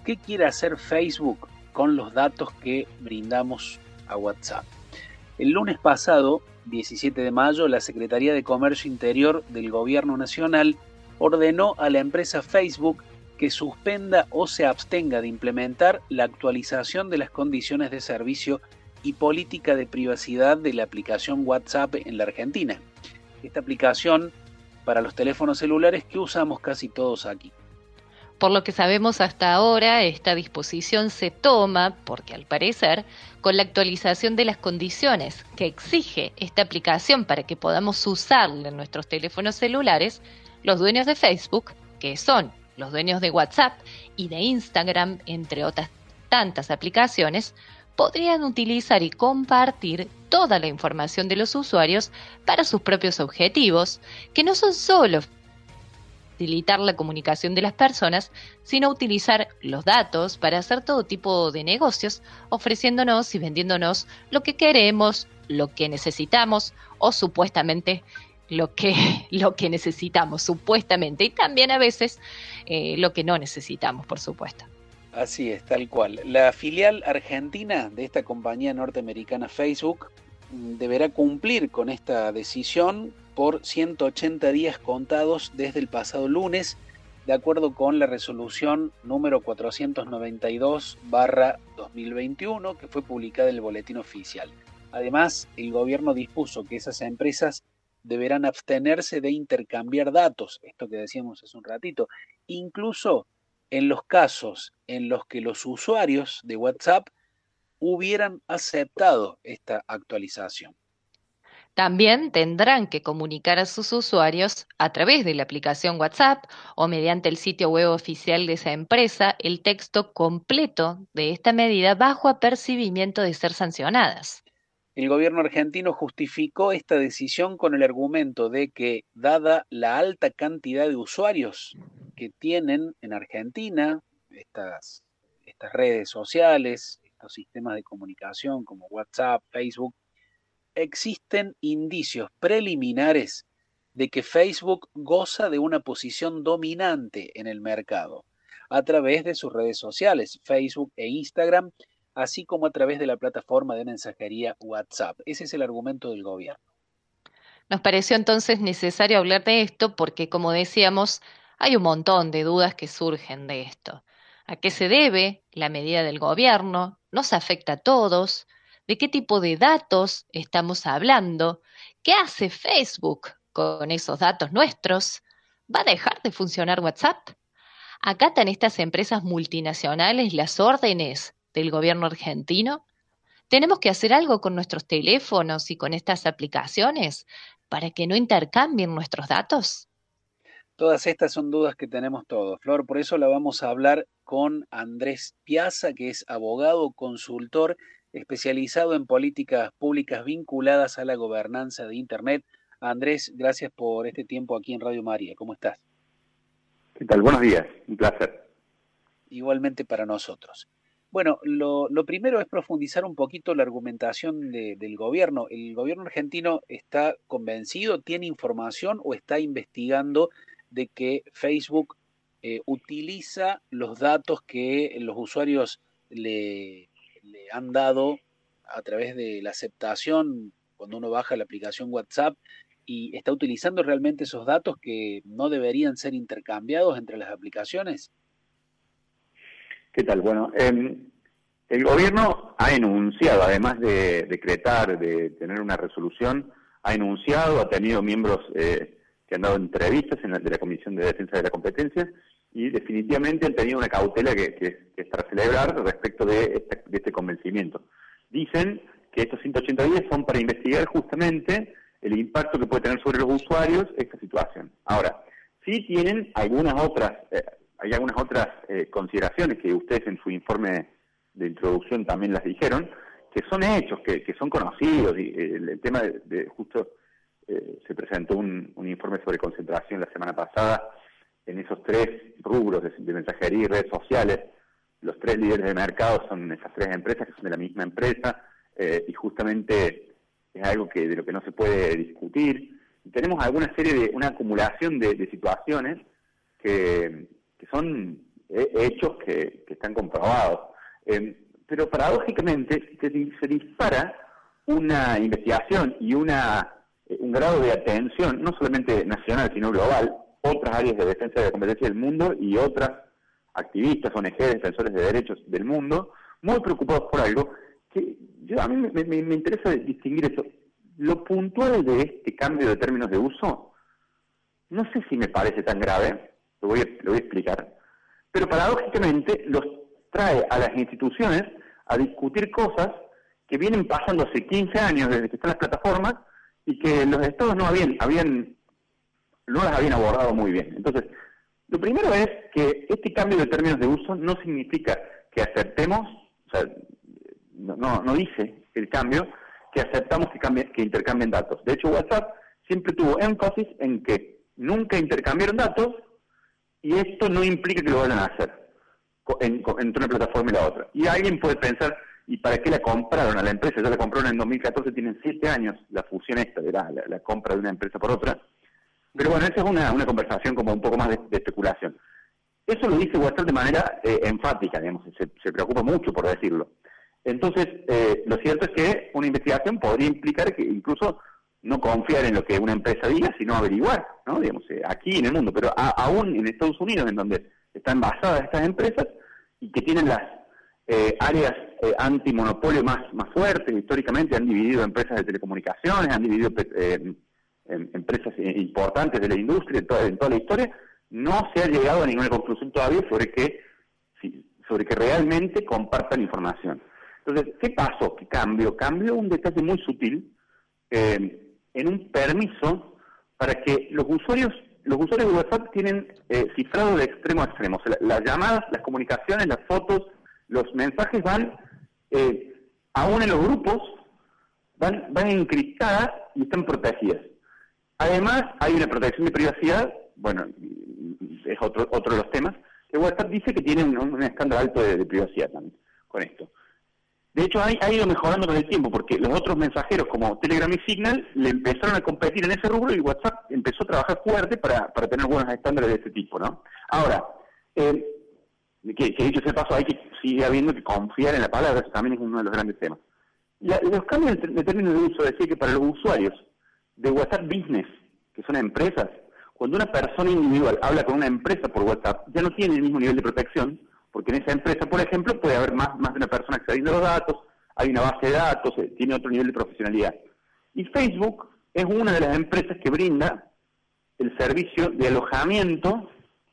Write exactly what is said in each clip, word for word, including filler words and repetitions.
¿Qué quiere hacer Facebook con los datos que brindamos a WhatsApp? El lunes pasado, diecisiete de mayo, la Secretaría de Comercio Interior del Gobierno Nacional ordenó a la empresa Facebook que suspenda o se abstenga de implementar la actualización de las condiciones de servicio y política de privacidad de la aplicación WhatsApp en la Argentina. Esta aplicación para los teléfonos celulares que usamos casi todos aquí. Por lo que sabemos hasta ahora, esta disposición se toma, porque al parecer, con la actualización de las condiciones que exige esta aplicación para que podamos usarla en nuestros teléfonos celulares, los dueños de Facebook, que son los dueños de WhatsApp y de Instagram, entre otras tantas aplicaciones, podrían utilizar y compartir toda la información de los usuarios para sus propios objetivos, que no son solo facilitar la comunicación de las personas, sino utilizar los datos para hacer todo tipo de negocios, ofreciéndonos y vendiéndonos lo que queremos, lo que necesitamos o supuestamente lo que, lo que necesitamos, supuestamente, y también a veces eh, lo que no necesitamos, por supuesto. Así es, tal cual. La filial argentina de esta compañía norteamericana Facebook deberá cumplir con esta decisión por ciento ochenta días contados desde el pasado lunes, de acuerdo con la resolución número cuatrocientos noventa y dos barra dos mil veintiuno, que fue publicada en el Boletín Oficial. Además, el gobierno dispuso que esas empresas deberán abstenerse de intercambiar datos, esto que decíamos hace un ratito, incluso en los casos en los que los usuarios de WhatsApp hubieran aceptado esta actualización. También tendrán que comunicar a sus usuarios a través de la aplicación WhatsApp o mediante el sitio web oficial de esa empresa el texto completo de esta medida bajo apercibimiento de ser sancionadas. El gobierno argentino justificó esta decisión con el argumento de que, dada la alta cantidad de usuarios que tienen en Argentina estas, estas redes sociales, estos sistemas de comunicación como WhatsApp, Facebook, existen indicios preliminares de que Facebook goza de una posición dominante en el mercado a través de sus redes sociales, Facebook e Instagram, así como a través de la plataforma de mensajería WhatsApp. Ese es el argumento del gobierno. Nos pareció entonces necesario hablar de esto porque, como decíamos, hay un montón de dudas que surgen de esto. ¿A qué se debe la medida del gobierno? ¿Nos afecta a todos? ¿De qué tipo de datos estamos hablando? ¿Qué hace Facebook con esos datos nuestros? ¿Va a dejar de funcionar WhatsApp? ¿Acatan estas empresas multinacionales las órdenes del gobierno argentino? ¿Tenemos que hacer algo con nuestros teléfonos y con estas aplicaciones para que no intercambien nuestros datos? Todas estas son dudas que tenemos todos, Flor, por eso la vamos a hablar con Andrés Piazza, que es abogado, consultor, especializado en políticas públicas vinculadas a la gobernanza de Internet. Andrés, gracias por este tiempo aquí en Radio María. ¿Cómo estás? ¿Qué tal? Buenos días, un placer. Igualmente para nosotros. Bueno, lo, lo primero es profundizar un poquito la argumentación de, del gobierno. ¿El gobierno argentino está convencido, tiene información o está investigando de que Facebook eh, utiliza los datos que los usuarios le, le han dado a través de la aceptación cuando uno baja la aplicación WhatsApp y está utilizando realmente esos datos que no deberían ser intercambiados entre las aplicaciones? ¿Qué tal? Bueno, eh, el gobierno ha enunciado, además de decretar, de tener una resolución, ha enunciado, ha tenido miembros eh, que han dado entrevistas en la, de la Comisión de Defensa de la Competencia y definitivamente han tenido una cautela que, que, que es para celebrar respecto de este, de este convencimiento. Dicen que estos ciento ochenta días son para investigar justamente el impacto que puede tener sobre los usuarios esta situación. Ahora, sí tienen algunas otras, eh, hay algunas otras eh, consideraciones que ustedes en su informe de introducción también las dijeron, que son hechos, que, que son conocidos. Y, eh, el, el tema de, de justo eh, se presentó un, un informe sobre concentración la semana pasada en esos tres rubros de, de mensajería y redes sociales. Los tres líderes de mercado son esas tres empresas que son de la misma empresa eh, y justamente es algo que de lo que no se puede discutir. Y tenemos alguna serie de, una acumulación de, de situaciones que, que son eh, hechos que, que están comprobados. Eh, pero paradójicamente se, se dispara una investigación y una un grado de atención, no solamente nacional, sino global, otras áreas de defensa de la competencia del mundo y otras activistas, O N G, defensores de derechos del mundo, muy preocupados por algo que yo, a mí me, me, me interesa distinguir eso. Lo puntual de este cambio de términos de uso, no sé si me parece tan grave, lo voy a, lo voy a explicar, pero paradójicamente los trae a las instituciones a discutir cosas que vienen pasando hace quince años desde que están las plataformas y que los estados no habían, habían no las habían abordado muy bien. Entonces, lo primero es que este cambio de términos de uso no significa que aceptemos, o sea, no, no, no dice el cambio, que aceptamos que, cambie, que intercambien datos. De hecho, WhatsApp siempre tuvo énfasis en que nunca intercambiaron datos y esto no implica que lo vayan a hacer en, entre una plataforma y la otra. Y alguien puede pensar, ¿y para qué la compraron a la empresa? Ya la compraron en dos mil catorce, tienen siete años la fusión esta, de la, la, la compra de una empresa por otra. Pero bueno, esa es una, una conversación como un poco más de, de especulación. Eso lo dice WhatsApp de manera eh, enfática, digamos, se, se preocupa mucho por decirlo. Entonces, eh, lo cierto es que una investigación podría implicar que incluso no confiar en lo que una empresa diga, sino averiguar, ¿no? Digamos, eh, aquí en el mundo, pero a, aún en Estados Unidos, en donde están basadas estas empresas y que tienen las eh, áreas eh, antimonopolio más, más fuertes, históricamente han dividido empresas de telecomunicaciones, han dividido eh, en, empresas importantes de la industria en toda, en toda la historia, no se ha llegado a ninguna conclusión todavía sobre que, sobre que realmente compartan información. Entonces, ¿qué pasó? ¿Qué cambió? Cambió un detalle muy sutil eh, en un permiso para que los usuarios los usuarios de WhatsApp tienen eh, cifrado de extremo a extremo. O sea, la, las llamadas, las comunicaciones, las fotos, los mensajes van, eh, aún en los grupos, van, van encriptadas y están protegidas. Además, hay una protección de privacidad, bueno, es otro otro de los temas, que WhatsApp dice que tiene un, un escándalo alto de, de privacidad también con esto. De hecho, ha, ha ido mejorando con el tiempo, porque los otros mensajeros como Telegram y Signal le empezaron a competir en ese rubro y WhatsApp empezó a trabajar fuerte para, para tener buenos estándares de ese tipo, ¿no? Ahora, eh, que, que dicho ese paso, hay que sigue habiendo que confiar en la palabra, eso también es uno de los grandes temas. La, los cambios de, de términos de uso decía que para los usuarios de WhatsApp Business, que son empresas, cuando una persona individual habla con una empresa por WhatsApp, ya no tiene el mismo nivel de protección, porque en esa empresa, por ejemplo, puede haber más, más de una persona accediendo a los datos, hay una base de datos, eh, tiene otro nivel de profesionalidad. Y Facebook es una de las empresas que brinda el servicio de alojamiento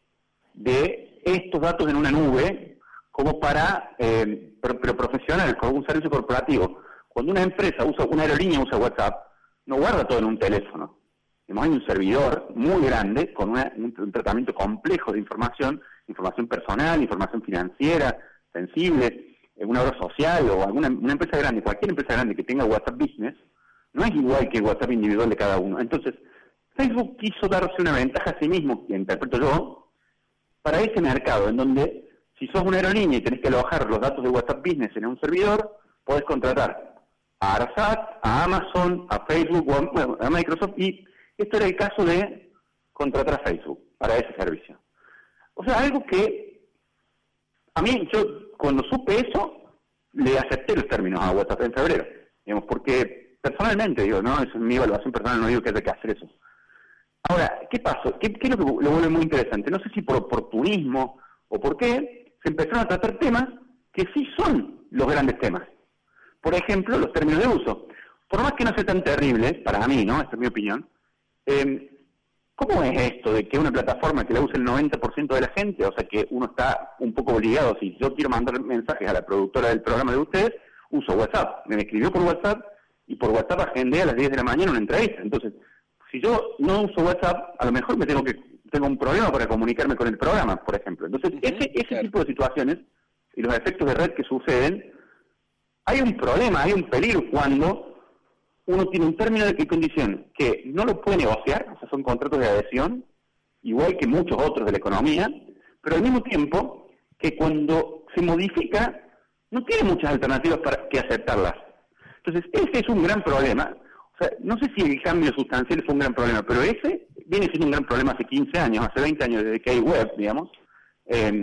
de estos datos en una nube, como para, eh, pero, pero profesional, como un servicio corporativo. Cuando una empresa usa, una aerolínea usa WhatsApp, no guarda todo en un teléfono. Hay un servidor muy grande con una, un, un tratamiento complejo de información, información personal, información financiera, sensible, una obra social o alguna una empresa grande, cualquier empresa grande que tenga WhatsApp Business, no es igual que el WhatsApp individual de cada uno. Entonces, Facebook quiso darse una ventaja a sí mismo, que interpreto yo, para ese mercado, en donde si sos una aerolínea y tenés que alojar los datos de WhatsApp Business en un servidor, podés contratar a Arasat, a Amazon, a Facebook, o a, bueno, a Microsoft, y esto era el caso de contratar a Facebook para ese servicio. O sea, algo que a mí, yo cuando supe eso, le acepté los términos a WhatsApp en febrero, digamos, porque personalmente, digo, no, eso es mi evaluación personal, no digo que haya que hacer eso. Ahora, ¿qué pasó? ¿Qué, qué es lo que lo vuelve muy interesante? No sé si por oportunismo o por qué, se empezaron a tratar temas que sí son los grandes temas. Por ejemplo, los términos de uso. Por más que no sea tan terrible, para mí, ¿no? Esta es mi opinión, eh, ¿cómo es esto de que una plataforma que la usa el noventa por ciento de la gente, o sea que uno está un poco obligado, si yo quiero mandar mensajes a la productora del programa de ustedes, uso WhatsApp, me escribió por WhatsApp y por WhatsApp agendé a las diez de la mañana una entrevista. Entonces, si yo no uso WhatsApp, a lo mejor me tengo que tengo un problema para comunicarme con el programa, por ejemplo. Entonces, uh-huh, ese, ese claro. tipo de situaciones y los efectos de red que suceden, hay un problema, hay un peligro cuando uno tiene un término de condición que no lo puede negociar, o sea, son contratos de adhesión, igual que muchos otros de la economía, pero al mismo tiempo que cuando se modifica, no tiene muchas alternativas para que aceptarlas. Entonces, ese es un gran problema. O sea, no sé si el cambio sustancial fue un gran problema, pero ese viene siendo un gran problema hace quince años, hace veinte años, desde que hay web, digamos, eh,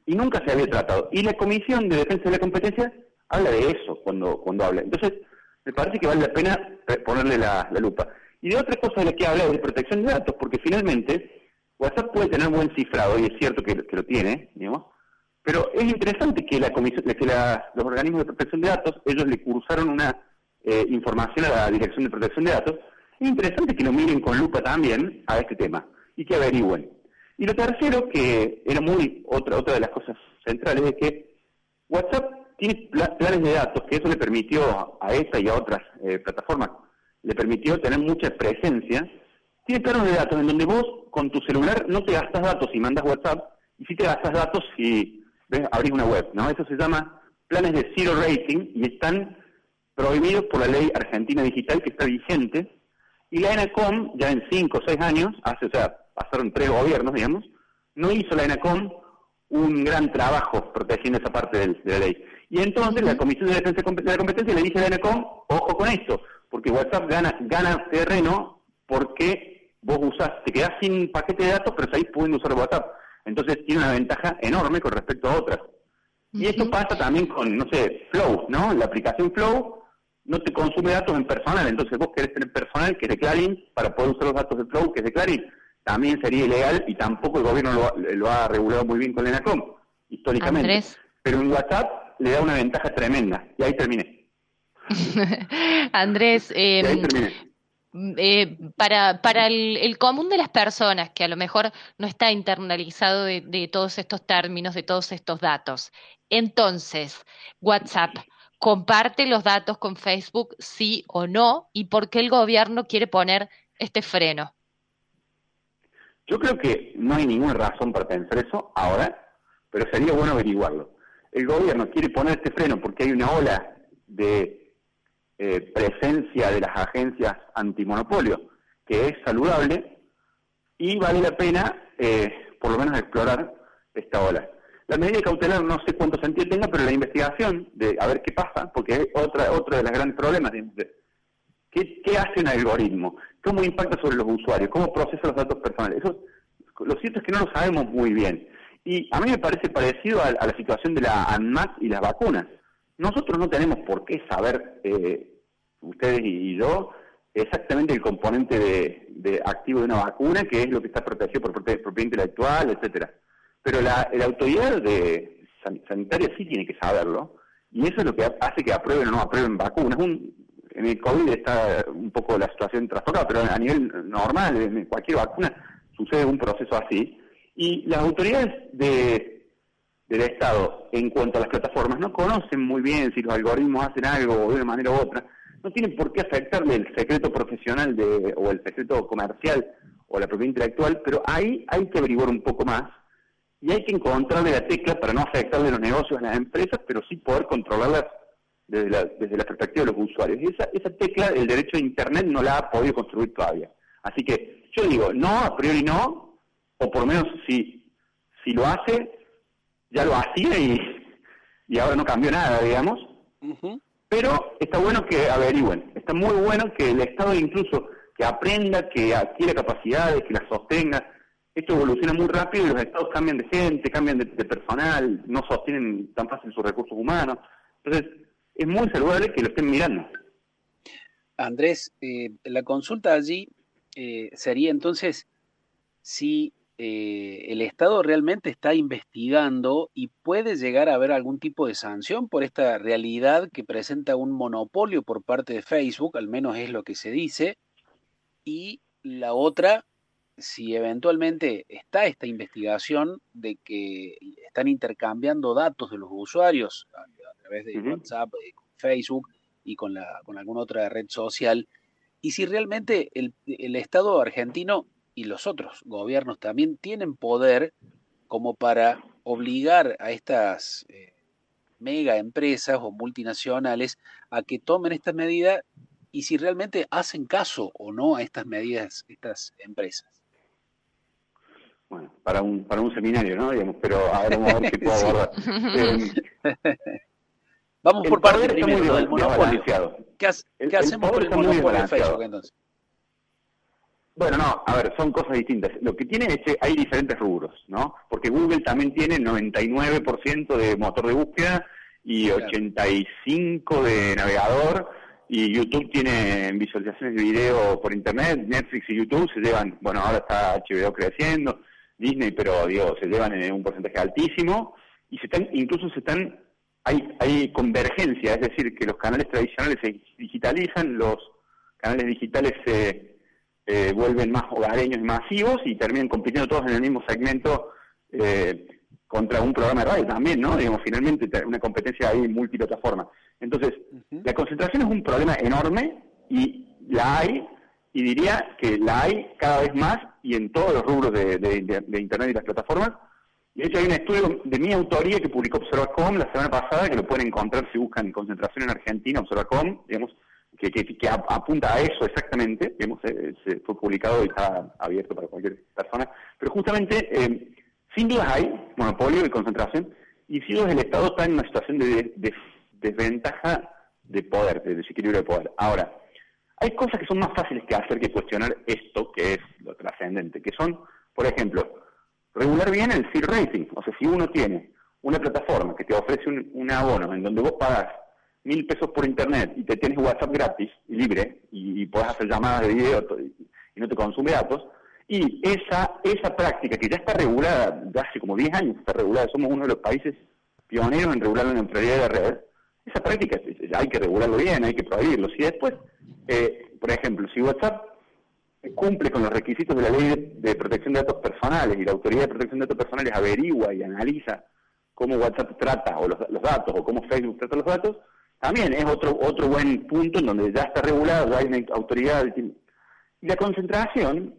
y nunca se había tratado. Y la Comisión de Defensa de la Competencia habla de eso cuando cuando habla. Entonces, me parece que vale la pena ponerle la, la lupa. Y de otra cosa de la que habla es de protección de datos, porque finalmente WhatsApp puede tener buen cifrado, y es cierto que, que lo tiene, digamos, pero es interesante que la comisión, que la, los organismos de protección de datos, ellos le cursaron una eh, información a la Dirección de Protección de Datos. Es interesante que lo miren con lupa también a este tema y que averigüen. Y lo tercero, que era muy otra otra de las cosas centrales, es que WhatsApp tiene planes de datos, que eso le permitió a esta y a otras eh, plataformas, le permitió tener mucha presencia. Tiene planes de datos en donde vos con tu celular no te gastas datos si mandas WhatsApp, y sí te gastas datos si ves, abrís una web, ¿no? Eso se llama planes de zero rating y están prohibidos por la ley argentina digital que está vigente. Y la ENACOM, ya en cinco o seis años, hace, o sea, pasaron tres gobiernos, digamos, no hizo la ENACOM un gran trabajo protegiendo esa parte de, de la ley. Y entonces la Comisión de Defensa de la Competencia le dice a la ENACOM, ojo con esto, porque WhatsApp gana, gana terreno porque vos usás, te quedás sin paquete de datos, pero seguís pudiendo usar WhatsApp. Entonces tiene una ventaja enorme con respecto a otras. Y uh-huh. esto pasa también con, no sé, Flow, ¿no? La aplicación Flow no te consume datos en personal, entonces vos querés tener personal, que es de Clarín, para poder usar los datos de Flow, que es de Clarín, también sería ilegal y tampoco el gobierno lo, lo ha regulado muy bien con la ENACOM, históricamente. Andrés. Pero en WhatsApp le da una ventaja tremenda, y ahí terminé. Andrés, eh, y ahí terminé. Eh, para, para el, el común de las personas que a lo mejor no está internalizado de, de todos estos términos, de todos estos datos, entonces, WhatsApp comparte los datos con Facebook, sí o no, y por qué el gobierno quiere poner este freno. Yo creo que no hay ninguna razón para pensar eso ahora, pero sería bueno averiguarlo. El gobierno quiere poner este freno porque hay una ola de Eh, presencia de las agencias antimonopolio, que es saludable, y vale la pena, eh, por lo menos, explorar esta ola. La medida cautelar no sé cuánto sentido tenga, pero la investigación de a ver qué pasa, porque es otra, otro de los grandes problemas. De, de, ¿qué, ¿Qué hace un algoritmo? ¿Cómo impacta sobre los usuarios? ¿Cómo procesa los datos personales? Eso, lo cierto es que no lo sabemos muy bien. Y a mí me parece parecido a, a la situación de la ANMAT y las vacunas. Nosotros no tenemos por qué saber, eh, ustedes y yo, exactamente el componente de, de activo de una vacuna, que es lo que está protegido por propiedad intelectual, etcétera. Pero la, la autoridad de sanitaria sí tiene que saberlo, y eso es lo que hace que aprueben o no aprueben vacunas. Un, en el COVID está un poco la situación trastocada, pero a nivel normal, en cualquier vacuna, sucede un proceso así. Y las autoridades de... del Estado, en cuanto a las plataformas, no conocen muy bien si los algoritmos hacen algo de una manera u otra, no tienen por qué afectarle el secreto profesional de, o el secreto comercial o la propiedad intelectual, pero ahí hay que averiguar un poco más y hay que encontrarle la tecla para no afectarle los negocios a las empresas, pero sí poder controlarlas desde la, desde la perspectiva de los usuarios. Y esa, esa tecla, el derecho a Internet, no la ha podido construir todavía. Así que yo digo, no, a priori no, o por lo menos si, si lo hace, ya lo hacía y, y ahora no cambió nada, digamos. Uh-huh. Pero está bueno que averigüen, está muy bueno que el Estado incluso que aprenda, que adquiera capacidades, que las sostenga. Esto evoluciona muy rápido y los Estados cambian de gente, cambian de, de personal, no sostienen tan fácil sus recursos humanos. Entonces, es muy saludable que lo estén mirando. Andrés, eh, la consulta allí eh, sería entonces si Eh, el Estado realmente está investigando y puede llegar a haber algún tipo de sanción por esta realidad que presenta un monopolio por parte de Facebook, al menos es lo que se dice, y la otra, si eventualmente está esta investigación de que están intercambiando datos de los usuarios a, a través de uh-huh. WhatsApp, eh, Facebook y con, la, con alguna otra red social, y si realmente el, el Estado argentino y los otros gobiernos también tienen poder como para obligar a estas eh, mega empresas o multinacionales a que tomen estas medidas y si realmente hacen caso o no a estas medidas, estas empresas. Bueno, para un para un seminario, ¿no? Digamos, pero ahora vamos a ver qué puedo abordar. Eh, vamos por parte primero muy del monopolio. ¿Qué, ha, el, ¿qué hacemos con el monopolio de Facebook entonces? Bueno, no, a ver, son cosas distintas. Lo que tiene es que hay diferentes rubros, ¿no? Porque Google también tiene noventa y nueve por ciento de motor de búsqueda y claro. ochenta y cinco por ciento de navegador, y YouTube tiene visualizaciones de video por internet. Netflix y YouTube se llevan, bueno, ahora está H B O creciendo, Disney, pero digo, se llevan en un porcentaje altísimo, y se están, incluso se están, hay, hay convergencia, es decir, que los canales tradicionales se digitalizan, los canales digitales se... Eh, vuelven más hogareños y masivos y terminan compitiendo todos en el mismo segmento eh, contra un programa de radio también, ¿no? Digamos, finalmente una competencia ahí multiplataforma. Entonces, uh-huh. la concentración es un problema enorme y la hay, y diría que la hay cada vez más y en todos los rubros de, de, de, de Internet y las plataformas. De hecho, hay un estudio de mi autoría que publicó Observacom la semana pasada, que lo pueden encontrar si buscan concentración en Argentina, Observacom, digamos, Que, que, que apunta a eso exactamente, digamos, eh, se fue publicado y está abierto para cualquier persona, pero justamente, eh, sin dudas hay monopolio y concentración, y sin dudas el Estado está en una situación de, de, de desventaja de poder, de desequilibrio de poder. Ahora, hay cosas que son más fáciles que hacer que cuestionar esto, que es lo trascendente, que son, por ejemplo, regular bien el field rating. O sea, si uno tiene una plataforma que te ofrece un, un abono en donde vos pagás mil pesos por internet y te tienes WhatsApp gratis y libre y, y podés hacer llamadas de video y, y no te consume datos, y esa esa práctica que ya está regulada, de hace como diez años está regulada, somos uno de los países pioneros en regular la neutralidad de red, esa práctica hay que regularlo bien, hay que prohibirlo. Si después, eh, por ejemplo, si WhatsApp cumple con los requisitos de la ley de, de protección de datos personales y la autoridad de protección de datos personales averigua y analiza cómo WhatsApp trata o los, los datos o cómo Facebook trata los datos, también es otro otro buen punto en donde ya está regulado, ya hay una autoridad. Y la concentración,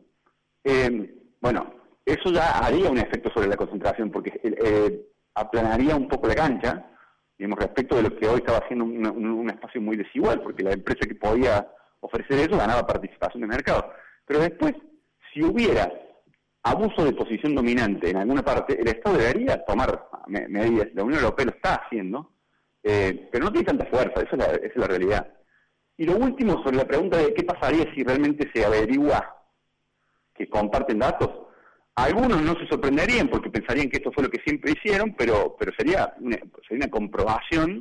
eh, bueno, eso ya haría un efecto sobre la concentración, porque eh, aplanaría un poco la cancha, digamos, respecto de lo que hoy estaba haciendo un, un, un espacio muy desigual, porque la empresa que podía ofrecer eso ganaba participación de mercado. Pero después, si hubiera abuso de posición dominante en alguna parte, el Estado debería tomar medidas, la Unión Europea lo está haciendo, Eh, pero no tiene tanta fuerza, esa es, la, esa es la realidad. Y lo último, sobre la pregunta de qué pasaría si realmente se averigua que comparten datos, algunos no se sorprenderían porque pensarían que esto fue lo que siempre hicieron, pero pero sería una, sería una comprobación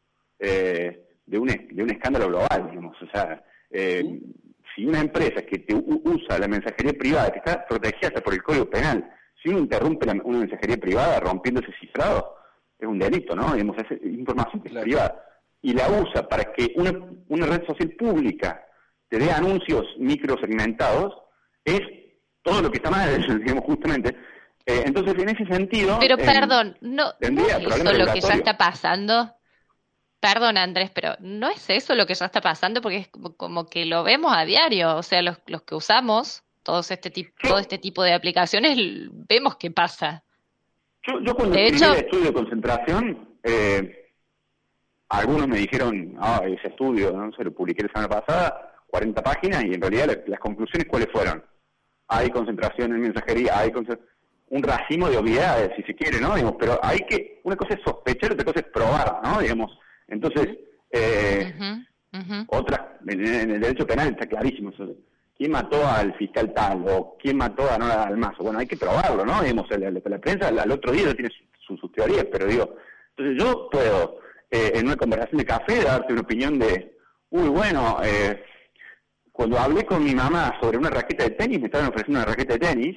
eh, de, un, de un escándalo global, digamos. O sea, eh, ¿sí? Si una empresa que te usa la mensajería privada, que está protegida hasta por el Código Penal, si uno interrumpe la, una mensajería privada rompiendo ese cifrado, es un delito, ¿no? Digamos, es información que es claro. privada. Y la usa para que una, una red social pública te dé anuncios microsegmentados, es todo lo que está mal, digamos, justamente. Eh, entonces, en ese sentido... Pero, eh, perdón, ¿no, ¿no es eso lo que ya está pasando? Perdón, Andrés, pero ¿no es eso lo que ya está pasando? Porque es como, como que lo vemos a diario. O sea, los, los que usamos todos este tipo, todo este tipo de aplicaciones, vemos qué pasa. Yo, yo cuando de escribí hecho, el estudio de concentración, eh, algunos me dijeron, ah, ese estudio, no se lo publiqué la semana pasada, cuarenta páginas, y en realidad la, las conclusiones, ¿cuáles fueron? Hay concentración en mensajería, hay un racimo de obviedades, si se quiere, ¿no? Digamos, pero hay que, una cosa es sospechar, otra cosa es probar, ¿no? Digamos, entonces, eh, uh-huh, uh-huh. otra, en, en el derecho penal está clarísimo eso. ¿Quién mató al fiscal tal? ¿O quién mató a Nora Dalmazo? Bueno, hay que probarlo, ¿no? Digamos, la, la, la prensa al, al otro día tiene sus, sus teorías, pero digo, entonces yo puedo, eh, en una conversación de café, darte una opinión de, uy, bueno, eh, cuando hablé con mi mamá sobre una raqueta de tenis, me estaban ofreciendo una raqueta de tenis,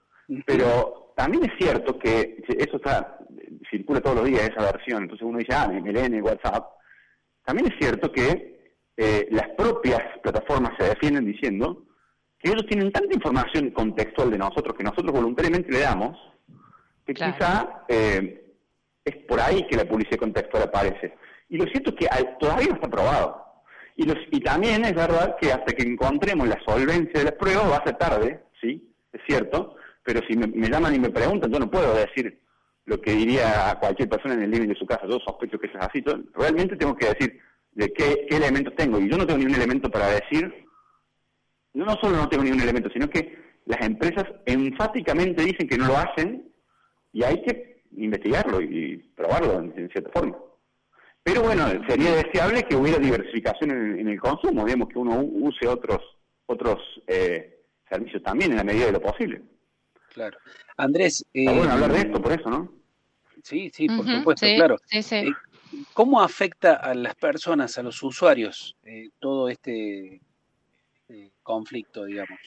pero también es cierto que eso está circula todos los días, esa versión, entonces uno dice, ah, me leen en WhatsApp. También es cierto que eh, las propias plataformas se defienden diciendo que ellos tienen tanta información contextual de nosotros, que nosotros voluntariamente le damos, que claro. quizá eh, es por ahí que la publicidad contextual aparece. Y lo cierto es que hay, todavía no está probado. Y, los, y también es verdad que hasta que encontremos la solvencia de las pruebas va a ser tarde, sí, es cierto, pero si me, me llaman y me preguntan, yo no puedo decir lo que diría a cualquier persona en el living de su casa, yo sospecho que eso es así, yo realmente tengo que decir de qué, qué elementos tengo, y yo no tengo ni un elemento para decir, yo no solo no tengo ni un elemento, sino que las empresas enfáticamente dicen que no lo hacen, y hay que investigarlo y probarlo en, en cierta forma. Pero bueno, sería deseable que hubiera diversificación en, en el consumo, digamos, que uno use otros otros eh, servicios también en la medida de lo posible. Claro. Andrés... Está eh, bueno hablar de esto, por eso, ¿no? Sí, sí, por Ujú, supuesto, sí, claro. sí, sí. Eh, ¿Cómo afecta a las personas, a los usuarios, eh, todo este, este conflicto, digamos?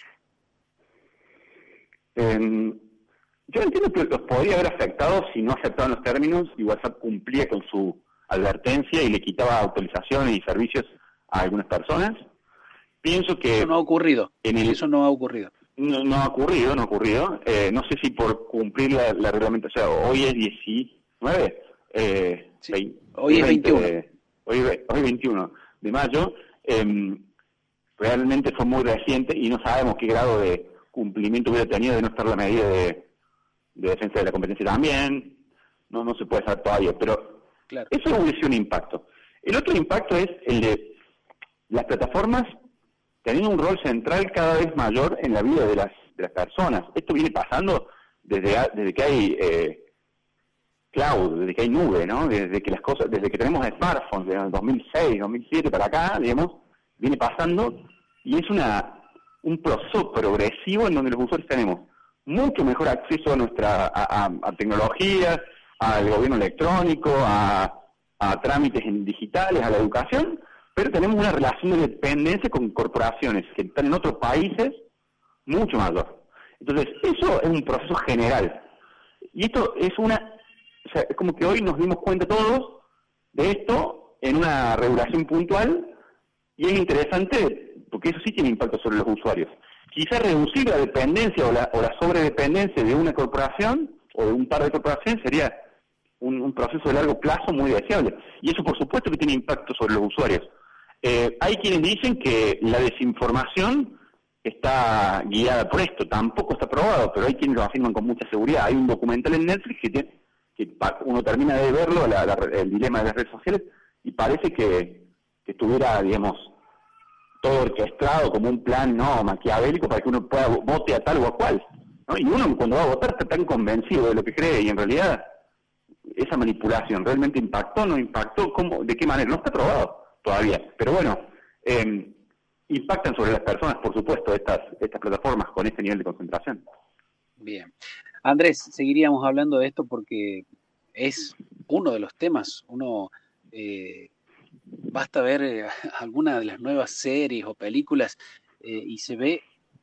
Eh, yo entiendo que los podría haber afectado si no aceptaban los términos y WhatsApp cumplía con su advertencia y le quitaba autorizaciones y servicios a algunas personas. Pienso que Eso no ha ocurrido. en el, Eso no ha ocurrido. No, no ha ocurrido, no ha ocurrido. Eh, no sé si por cumplir la, la reglamentación, o sea, hoy es diecinueve, eh, Sí, veinte, hoy es veinte, veintiuno. de- hoy, hoy veintiuno de mayo, eh, realmente fue muy reciente y no sabemos qué grado de cumplimiento hubiera tenido de no estar la medida de, de defensa de la competencia también. No, no se puede saber todavía, pero Claro. eso hubiera sido un impacto. El otro impacto es el de las plataformas teniendo un rol central cada vez mayor en la vida de las, de las personas. Esto viene pasando desde, desde que hay eh, cloud, desde que hay nube, ¿no? Desde que las cosas, desde que tenemos smartphones, desde el dos mil seis, dos mil siete para acá, digamos, viene pasando y es una un proceso progresivo en donde los usuarios tenemos mucho mejor acceso a nuestra a, a, a tecnologías, al gobierno electrónico, a, a trámites en digitales, a la educación, pero tenemos una relación de dependencia con corporaciones que están en otros países mucho mayor. Entonces, eso es un proceso general. Y esto es una... O sea, es como que hoy nos dimos cuenta todos de esto en una regulación puntual y es interesante porque eso sí tiene impacto sobre los usuarios. Quizás reducir la dependencia o la, o la sobredependencia de una corporación o de un par de corporaciones sería un, un proceso de largo plazo muy deseable. Y eso, por supuesto, que tiene impacto sobre los usuarios. Eh, hay quienes dicen que la desinformación está guiada por esto, tampoco está probado, pero hay quienes lo afirman con mucha seguridad. Hay un documental en Netflix que, tiene, que uno termina de verlo, la, la, el dilema de las redes sociales, y parece que, que estuviera, digamos, todo orquestado como un plan no maquiavélico para que uno pueda vote a tal o a cual, ¿no? Y uno cuando va a votar está tan convencido de lo que cree y en realidad esa manipulación realmente impactó, no impactó, ¿cómo, de qué manera? No está probado todavía, pero bueno, eh, impactan sobre las personas, por supuesto, estas estas plataformas con este nivel de concentración. Bien. Andrés, seguiríamos hablando de esto porque es uno de los temas. Uno eh, basta ver eh, alguna de las nuevas series o películas eh, y se ve,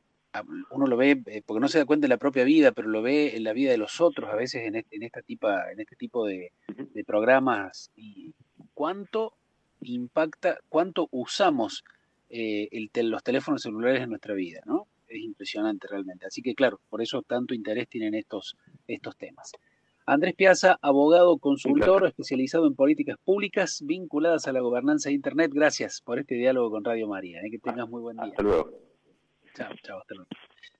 uno lo ve eh, porque no se da cuenta de la propia vida, pero lo ve en la vida de los otros, a veces en este, en esta tipa, en este tipo de, de programas, y cuánto impacta, cuánto usamos eh, el tel, los teléfonos celulares en nuestra vida, ¿no? Es impresionante realmente. Así que claro, por eso tanto interés tienen estos, estos temas. Andrés Piazza, abogado, consultor, especializado en políticas públicas vinculadas a la gobernanza de Internet. Gracias por este diálogo con Radio María. ¿eh? Que tengas muy buen día. Hasta luego. Chao, chao, hasta luego.